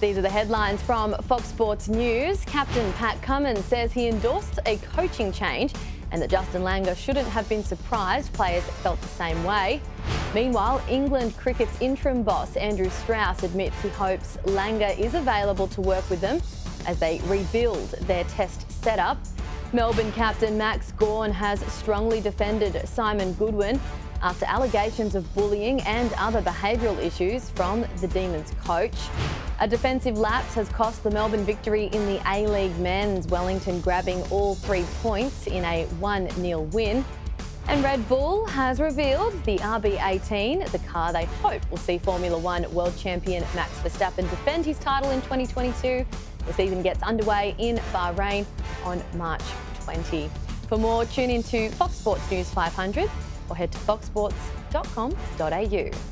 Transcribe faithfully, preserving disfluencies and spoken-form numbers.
These are the headlines from Fox Sports News. Captain Pat Cummins says he endorsed a coaching change and that Justin Langer shouldn't have been surprised players felt the same way. Meanwhile, England cricket's interim boss Andrew Strauss admits he hopes Langer is available to work with them as they rebuild their test setup. Melbourne captain Max Gawn has strongly defended Simon Goodwin after allegations of bullying and other behavioural issues from the Demons coach. A defensive lapse has cost the Melbourne victory in the A-League men's, Wellington grabbing all three points in a one nil win. And Red Bull has revealed the R B eighteen, the car they hope will see Formula One world champion Max Verstappen defend his title in twenty twenty-two. The season gets underway in Bahrain on March twentieth. For more, tune in to Fox Sports News five hundred or head to fox sports dot com dot a u.